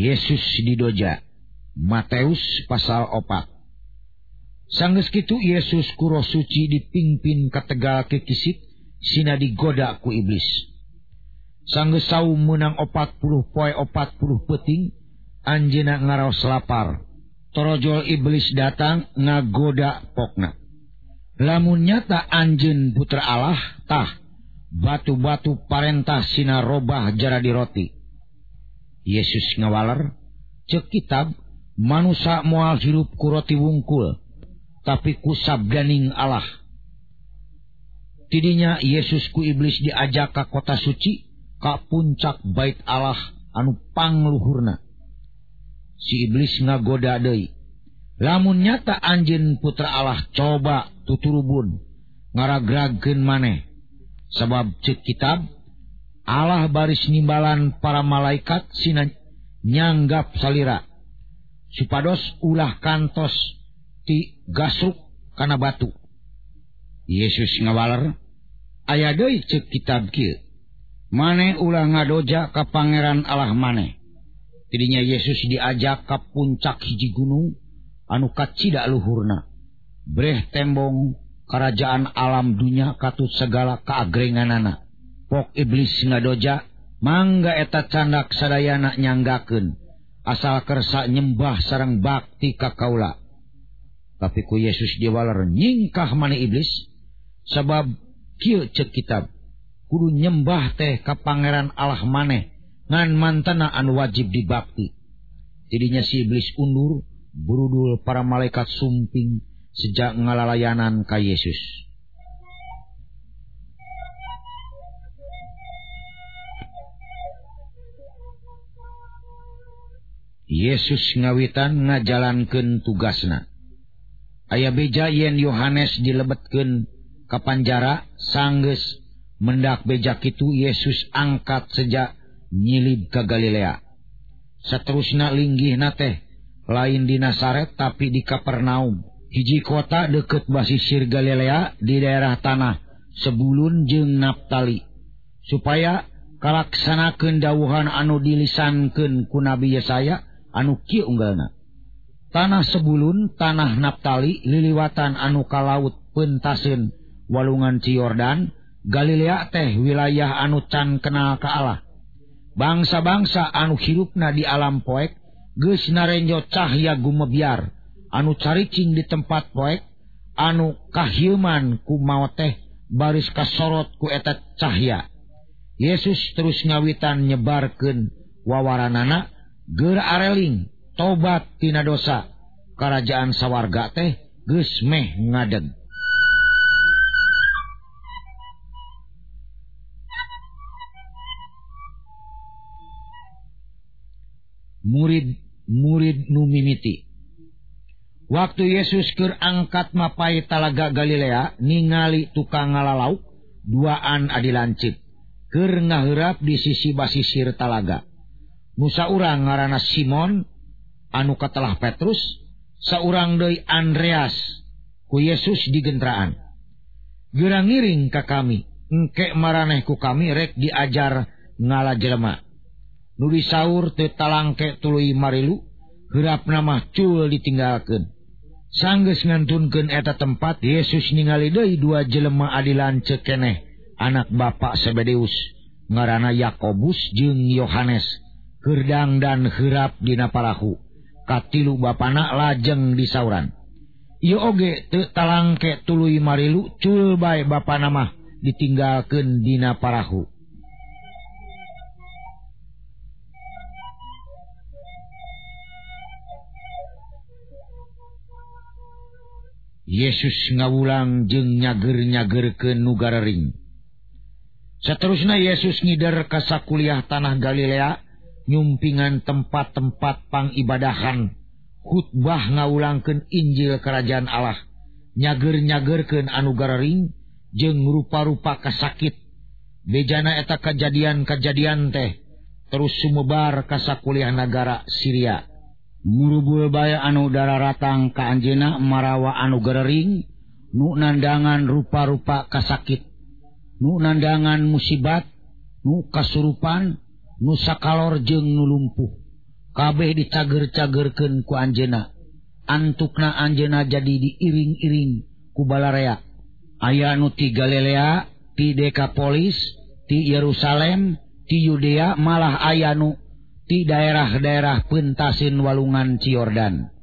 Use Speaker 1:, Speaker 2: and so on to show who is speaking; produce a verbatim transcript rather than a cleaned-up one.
Speaker 1: Yesus didoja. Matius pasal opat. Sanggeus kitu Yesus ku Roh Suci dipingpin ka tegal kikisit sina digoda ku iblis. Sanggeus saum meunang opat puluh poe opat puluh peuting anjeunna ngaraos lapar. Torojol iblis datang ngagoda pokna. Lamun nyata anjeun putra Allah, tah batu-batu parentah sina robah jaradi roti. Yesus ngawaler, ceuk kitab, manusia moal hirup ku roti wungkul, tapi ku sabdaning Allah. Tidinya Yesus ku iblis diajak ka kota suci, ka puncak bait Allah anu pangluhurna. Si iblis ngagoda deui. Lamun nyata anjeun putra Allah, coba tuturubun ngaragragkeun maneh. Sabab ceuk kitab, Allah baris nimbalan para malaikat sina nyanggap salira, supados ulah kantos ti gasruk kana batu. Yesus ngawaler, aya deui ceuk kitab kieu, maneh ulah ngadoja ka Pangeran Allah maneh. Tidinya Yesus diajak ka puncak hiji gunung anu kacida luhurna, breh tembong kerajaan alam dunya katut segala kaagrenganana. Pok iblis ngadoja, mangga eta candak sadayana nyanggakeun, asal kersa nyembah sareng bakti ka kaula. Tapi ku Yesus diwaler, nyingkah maneh iblis, sabab kieu ceuk kitab, kudu nyembah teh ka Pangeran Allah maneh, ngan mantena anu wajib dibakti. Tidinya si iblis undur, burudul para malaikat sumping sejak ngalalayanan ka Yesus. Yesus ngawitan ngajalankeun tugasna. Aya beja yen Yohanes dilebetkeun ka panjara, sanggeus mendak beja kitu Yesus angkat sejak nyilib ka Galilea. Saterusna linggihna teh lain di Nazaret tapi di Kapernaum, hiji kota deket basisir Galilea di daerah tanah Sebulun jeung Naptali, supaya kalaksanakeun dawuhan anu dilisankeun ku Nabi Yesaya anu kieu unggalna. Tanah Sebulun, tanah Naptali, liliwatan anu ka laut peuntaseun walungan Ci Yordan. Galilea teh wilayah anu can kenal ka Allah. Bangsa-bangsa anu hirupna di alam poek geus narenjo cahya gumebyar anu caricing di tempat poek, anu kahieuman ku maot teh baris kasorot ku eta cahya. Yesus terus ngawitan nyebarkeun wawaranana, geur areling tobat tina dosa, karajaan sawarga teh geus meh ngadeg. Murid-murid nu mimiti. Waktu Yesus keur angkat mapai talaga Galilea, ningali tukang ngalalauk duaan adi lancip keur ngaheurap di sisi basisir talaga. Nu saurang ngaranna Simon anu katelah Petrus, saurang deui Andreas. Ku Yesus digentraan, geura ngiring ka kami, engke maraneh ku kami rek diajar ngala jelema. Nu disaur teu talangke tuluy marilu, heurapna mah cul ditinggalkeun. Sanggeus ngantunkeun eta tempat, Yesus ningali deui dua jelema adi lanceuk keneh, anak bapa Zebedeus, ngaranna Yakobus jeung Yohanes, keur dangdan heurap dina parahu. Katilu bapana lajeng disauran. Ieu oge teu talangke tuluy marilu, cul bae bapana mah ditinggalkeun dina parahu. Yesus ngawulang jeung nyager-nyagerkeun nu garering. Saterusna Yesus ngider ka sakuliah tanah Galilea, nyumpingan tempat-tempat pangibadahan, khutbah ngawulangkeun Injil kerajaan Allah, nyager-nyagerkeun anu garering jeung rupa-rupa kasakit. Bejana eta kajadian-kajadian teh terus sumebar ka sakuliah nagara Syria. Murubul bae anu dararatang ka anjeunna marawa anu garering, nu nandangan rupa-rupa kasakit, nu nandangan musibat, nu kasurupan, nu sakalor jeung nu lumpuh. kabeh dicager-cagerkeun ku anjeunna. Antukna anjeunna jadi diiring-iring ku balarea. Aya nu ti Galilea, ti Dekapolis, ti Yerusalem, ti Yudea, malah aya nu ti daerah-daerah peuntaseun walungan Ciordan.